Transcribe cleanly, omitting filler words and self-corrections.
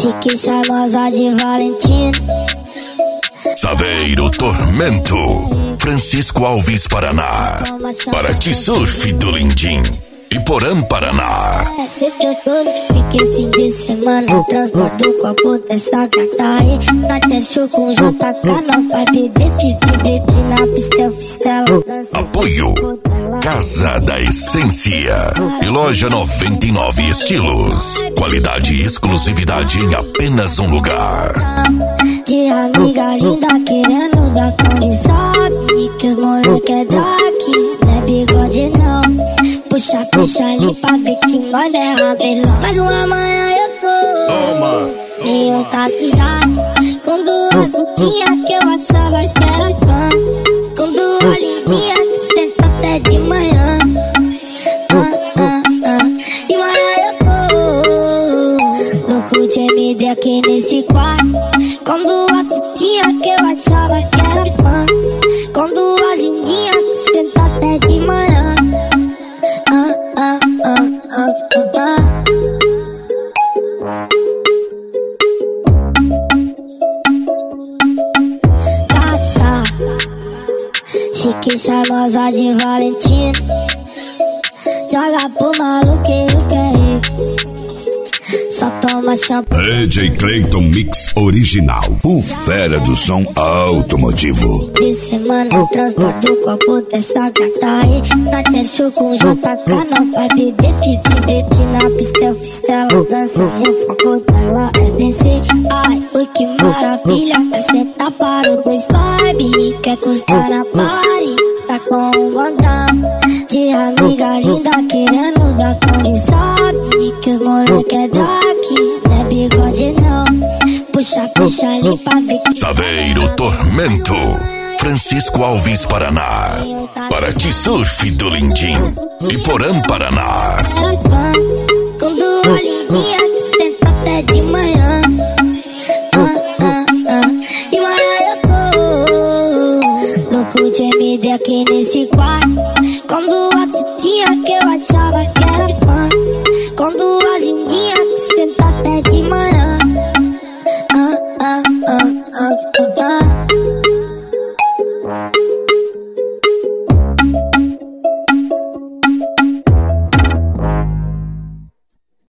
chique charmosa de Valentina. Saveiro Tormento, Francisco Alves, Paraná. Paraty Surf do Lindim, Iporã, Paraná. Sexta eu tô de pique, fim de semana transporto o copo dessa gata aí. Nath show com JK, não vai pedir se divertir na pista, eu fiz tela. Apoio Casa da Essência e Loja 99 Estilos. Qualidade e exclusividade em apenas um lugar. De amiga linda querendo dar cone, sabe que os moleque é drag, não é bigode não. Puxa ali pra ver que nós é rabelão. Mas uma manhã eu tô em outra cidade, com duas lutinhas que eu achava que era fã, com duas lindinhas que senta até de manhã. De manhã eu tô louco de MD aqui nesse quarto, com duas lutinhas que eu achava que era fã, com duas lindinhas que senta até de manhã. Gata, chique charmosa de Valentina, joga pro maluqueiro que é rico, só toma champanhe. DJ Clayton Mix Original, o fera do som automotivo. De semana transporto o copo dessa gata aí. Nath show com JK, não vai pedir se divertir na pista, eu fiz tela. Dancinha, o foco dela é descer. Ai, oi que maravilha, é sentar para o dois vibe. Quer custar na party, tá com um bandão. De amiga linda querendo dar cone, sabe que os moleque é drag, não é bigode não. Puxa ali pra ver que Saveiro Tormento, Francisco Alves, Paraná. Paraty Surf do Lindim, Iporã, Paraná. era fã, com duas lindinhas que senta até de manhã. De manhã eu tô louco de MD aqui nesse quarto, com duas lutinhas que eu achava